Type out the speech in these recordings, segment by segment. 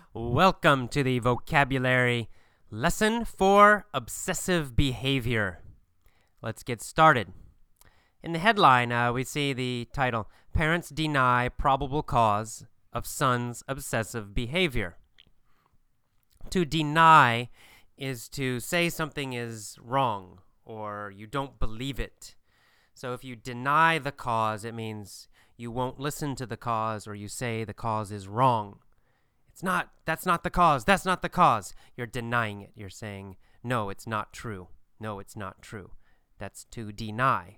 Welcome to the vocabulary lesson for obsessive behavior. Let's get started. In the headline, we see the title, Parents Deny Probable Cause of Son's Obsessive Behavior. To deny is to say something is wrong or you don't believe it. So if you deny the cause, it means you won't listen to the cause or you say the cause is wrong. That's not the cause. That's not the cause. You're denying it. You're saying, no, it's not true. No, it's not true. That's to deny,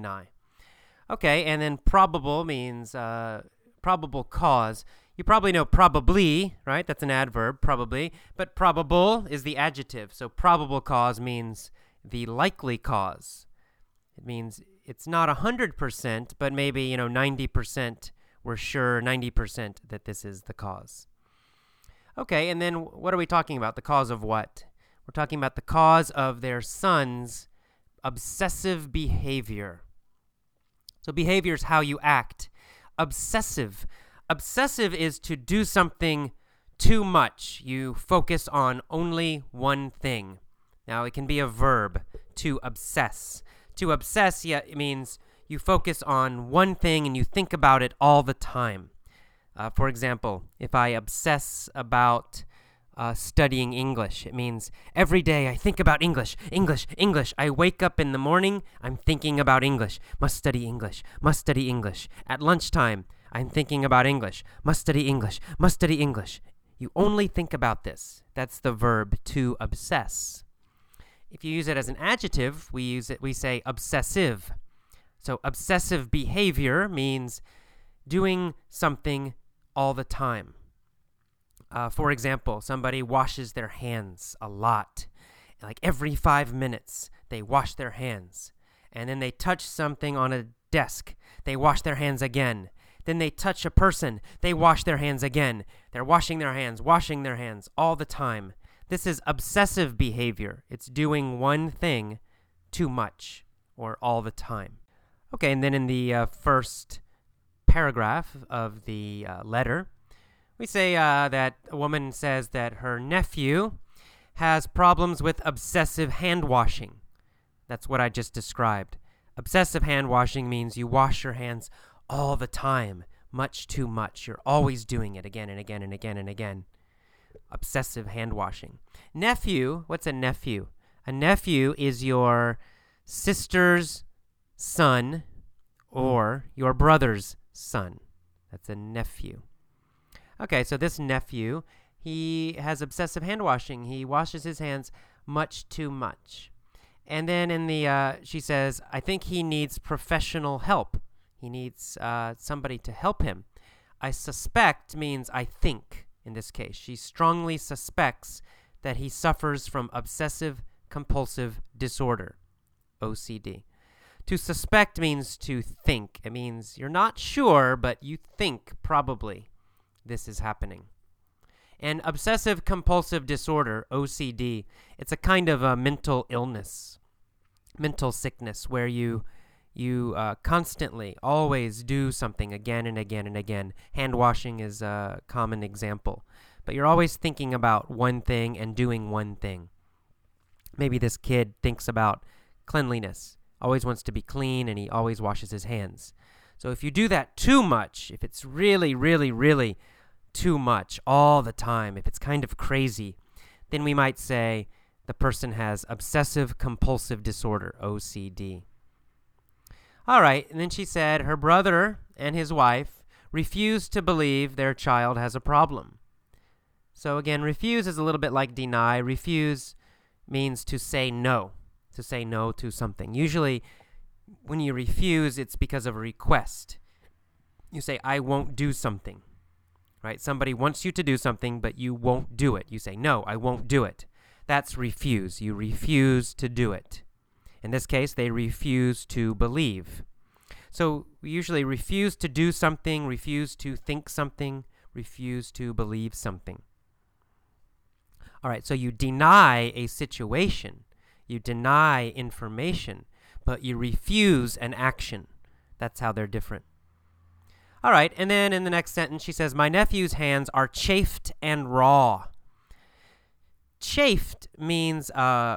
Okay, and then probable means probable cause. You probably know probably, right? That's an adverb, probably. But probable is the adjective. So probable cause means the likely cause. It means it's not 100%, but maybe, 90% we're sure, 90% that this is the cause. Okay, and then what are we talking about? The cause of what? We're talking about the cause of their son's obsessive behavior. So behavior is how you act. Obsessive is to do something too much. You focus on only one thing. Now, it can be a verb, to obsess. To obsess, it means you focus on one thing and you think about it all the time. For example, if I obsess about studying English, it means every day I think about English. I wake up in the morning, I'm thinking about English. Must study English. At lunchtime, I'm thinking about English. Must study English. You only think about this. That's the verb to obsess. If you use it as an adjective, we say obsessive. So obsessive behavior means doing something all the time. For example, somebody washes their hands a lot. Like every 5 minutes, they wash their hands. And then they touch something on a desk. They wash their hands again. Then they touch a person. They wash their hands again. They're washing their hands all the time. This is obsessive behavior. It's doing one thing too much or all the time. Okay, and then in the first paragraph of the letter, we say that a woman says that her nephew has problems with obsessive hand washing. That's what I just described. Obsessive hand washing means you wash your hands all the time, much too much. You're always doing it again and again and again and again. Obsessive hand washing. Nephew, what's a nephew? A nephew is your sister's son or your brother's son. That's a nephew. Okay, so this nephew, he has obsessive hand washing. He washes his hands much too much. And then in the, she says, I think he needs professional help. He needs somebody to help him. I suspect means I think in this case. She strongly suspects that he suffers from obsessive compulsive disorder, OCD. To suspect means to think. It means you're not sure, but you think probably this is happening. And obsessive compulsive disorder, OCD, it's a kind of a mental illness, mental sickness, where you constantly always do something again and again and again. Hand washing is a common example. But you're always thinking about one thing and doing one thing. Maybe this kid thinks about cleanliness. Always wants to be clean, and he always washes his hands. So if you do that too much, if it's really, really, really too much all the time, if it's kind of crazy, then we might say the person has obsessive compulsive disorder, OCD. All right, and then she said her brother and his wife refuse to believe their child has a problem. So again, refuse is a little bit like deny. Refuse means to say no to something. Usually, when you refuse, it's because of a request. You say, I won't do something, right? Somebody wants you to do something, but you won't do it. You say, no, I won't do it. That's refuse. You refuse to do it. In this case, they refuse to believe. So we usually refuse to do something, refuse to think something, refuse to believe something. All right, so you deny a situation. You deny information, but you refuse an action. That's how they're different. All right, and then in the next sentence, she says, my nephew's hands are chafed and raw. Chafed means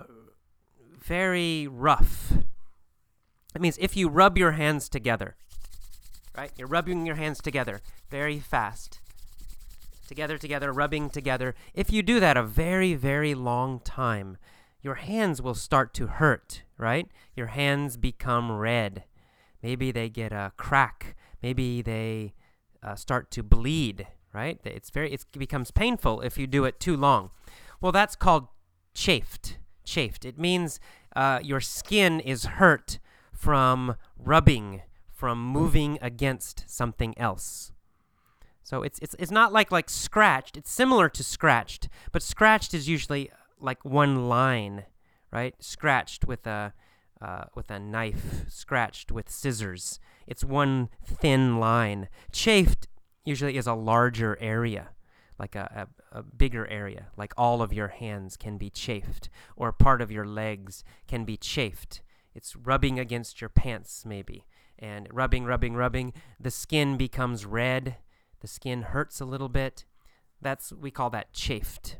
very rough. It means if you rub your hands together, right? You're rubbing your hands together very fast. Together, rubbing together. If you do that a very, very long time, your hands will start to hurt, right? Your hands become red. Maybe they get a crack. Maybe they start to bleed, right? It becomes painful if you do it too long. Well, that's called chafed. Chafed. It means your skin is hurt from rubbing, from moving against something else. So it's not like scratched. It's similar to scratched, but scratched is usually like one line, right? Scratched with a knife, scratched with scissors. It's one thin line. Chafed usually is a larger area, like a bigger area, like all of your hands can be chafed, or part of your legs can be chafed. It's rubbing against your pants, maybe, and rubbing, the skin becomes red, the skin hurts a little bit. We call that chafed.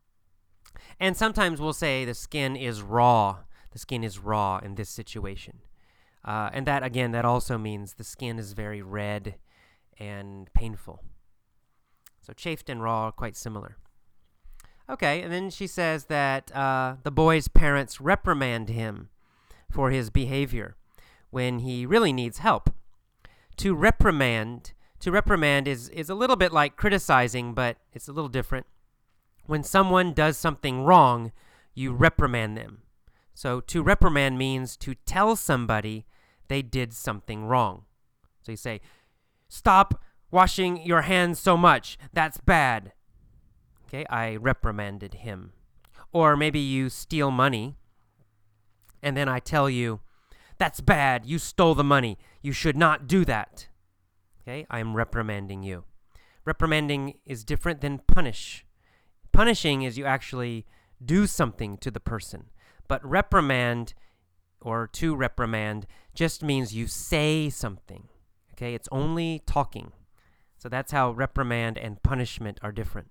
And sometimes we'll say the skin is raw. The skin is raw in this situation. And that also means the skin is very red and painful. So chafed and raw are quite similar. Okay, and then she says that the boy's parents reprimand him for his behavior when he really needs help. To reprimand is a little bit like criticizing, but it's a little different. When someone does something wrong, you reprimand them. So to reprimand means to tell somebody they did something wrong. So you say, stop washing your hands so much. That's bad. Okay, I reprimanded him. Or maybe you steal money, and then I tell you, that's bad. You stole the money. You should not do that. Okay, I'm reprimanding you. Reprimanding is different than punish. Punishing is you actually do something to the person. But reprimand, or to reprimand, just means you say something. Okay, it's only talking. So that's how reprimand and punishment are different.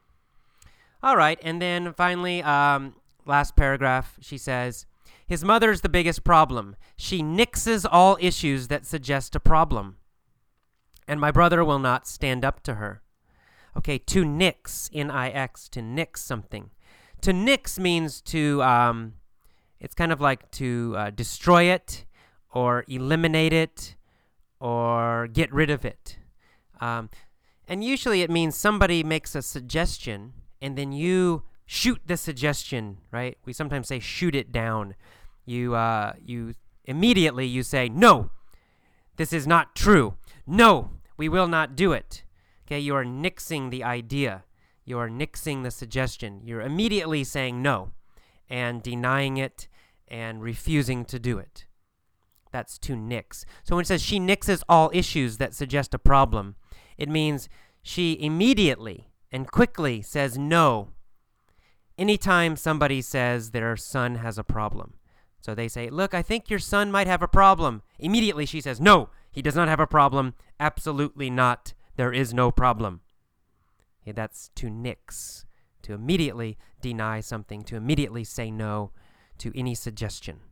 All right, and then finally, last paragraph, she says, his mother's the biggest problem. She nixes all issues that suggest a problem. And my brother will not stand up to her. Okay, to nix, N-I-X, to nix something. To nix means to, it's kind of like to destroy it, or eliminate it, or get rid of it. And usually it means somebody makes a suggestion, and then you shoot the suggestion, right? We sometimes say shoot it down. You immediately you say, no, this is not true. No, we will not do it. Okay, you are nixing the idea. You are nixing the suggestion. You're immediately saying no and denying it and refusing to do it. That's to nix. So when it says she nixes all issues that suggest a problem, it means she immediately and quickly says no anytime somebody says their son has a problem. So they say, look, I think your son might have a problem. Immediately she says, no, he does not have a problem. Absolutely not. There is no problem. Okay, that's to nix, to immediately deny something, to immediately say no to any suggestion.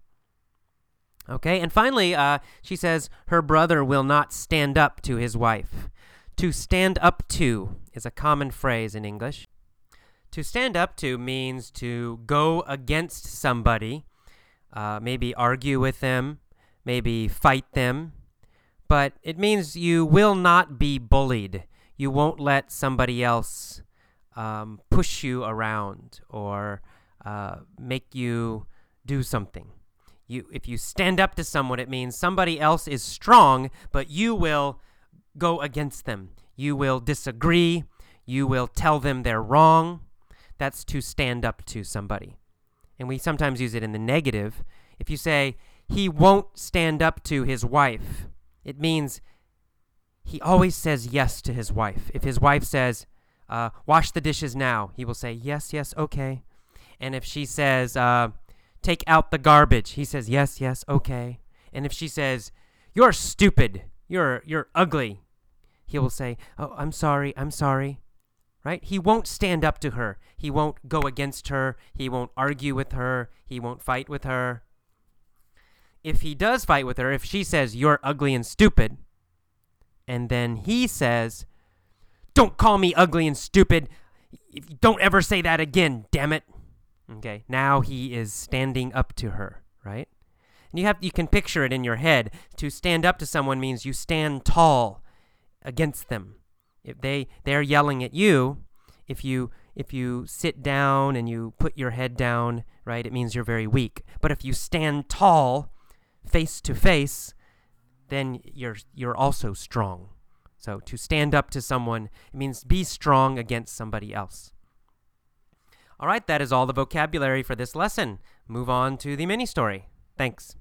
Okay, and finally, she says her brother will not stand up to his wife. To stand up to is a common phrase in English. To stand up to means to go against somebody, maybe argue with them, maybe fight them, but it means you will not be bullied. You won't let somebody else push you around or make you do something. If you stand up to someone, it means somebody else is strong, but you will go against them. You will disagree. You will tell them they're wrong. That's to stand up to somebody. And we sometimes use it in the negative. If you say, he won't stand up to his wife, it means he always says yes to his wife. If his wife says, wash the dishes now, he will say, yes, okay. And if she says, take out the garbage, he says, yes, okay. And if she says, you're stupid, you're ugly, he will say, "Oh, I'm sorry, I'm sorry." Right? He won't stand up to her. He won't go against her. He won't argue with her. He won't fight with her. If he does fight with her, if she says, "You're ugly and stupid," and then he says, "Don't call me ugly and stupid. Don't ever say that again, damn it." Okay, now he is standing up to her, right? And you can picture it in your head. To stand up to someone means you stand tall against them. If they're yelling at you, if you sit down and you put your head down, right, it means you're very weak. But if you stand tall, face to face, then you're also strong. So to stand up to someone, it means be strong against somebody else. All right, that is all the vocabulary for this lesson. Move on to the mini story. Thanks.